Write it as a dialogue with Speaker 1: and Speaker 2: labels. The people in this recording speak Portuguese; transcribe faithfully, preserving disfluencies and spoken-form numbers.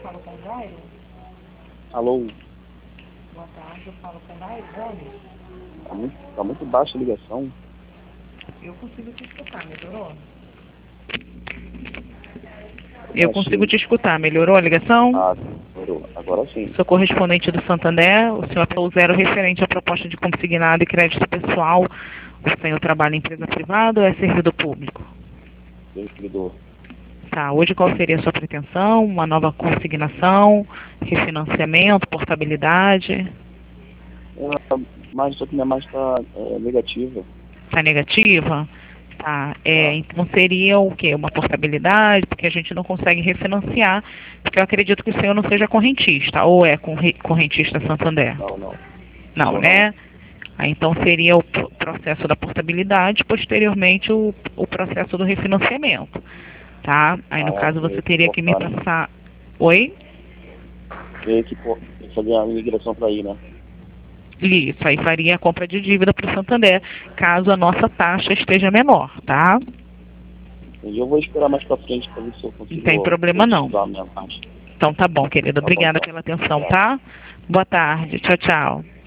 Speaker 1: falo com o Jairo?
Speaker 2: Alô?
Speaker 1: Boa tarde, eu falo com o Jairo, Jairo?
Speaker 2: Tá muito, tá muito baixa a ligação.
Speaker 1: Eu consigo te escutar, melhorou?
Speaker 2: Eu
Speaker 1: Eu consigo te escutar, melhorou a ligação?
Speaker 2: Ah, melhorou. Agora sim.
Speaker 1: Sou correspondente do Santander, o senhor apelou zero referente à proposta de consignado e crédito pessoal. O senhor trabalha em empresa privada ou é servidor público?
Speaker 2: Servidor.
Speaker 1: Tá, hoje qual seria a sua pretensão? Uma nova consignação, refinanciamento, portabilidade?
Speaker 2: É, mas só que minha margem está é, negativa.
Speaker 1: Está negativa? Tá, é, então seria o quê? Uma portabilidade, porque a gente não consegue refinanciar, porque eu acredito que o senhor não seja correntista, ou é corre- correntista Santander?
Speaker 2: Não, não.
Speaker 1: Não,
Speaker 2: Não,
Speaker 1: né? Aí, então seria o pro- processo da portabilidade, posteriormente o, o processo do refinanciamento, tá? Aí no
Speaker 2: Ah,
Speaker 1: caso
Speaker 2: ok.
Speaker 1: você teria que me
Speaker 2: Cortar, né?
Speaker 1: passar... Oi?
Speaker 2: Teria que pô, tem que fazer a migração para aí, né?
Speaker 1: Isso, aí faria a compra de dívida para o Santander, caso a nossa taxa esteja menor, tá?
Speaker 2: E eu vou esperar mais para frente para ver se eu consigo
Speaker 1: Não tem problema não.
Speaker 2: usar a minha margem.
Speaker 1: Então tá bom, querida.
Speaker 2: Tá bom,
Speaker 1: Obrigada
Speaker 2: então.
Speaker 1: pela atenção,
Speaker 2: Obrigado.
Speaker 1: tá? Boa tarde. Tchau, tchau.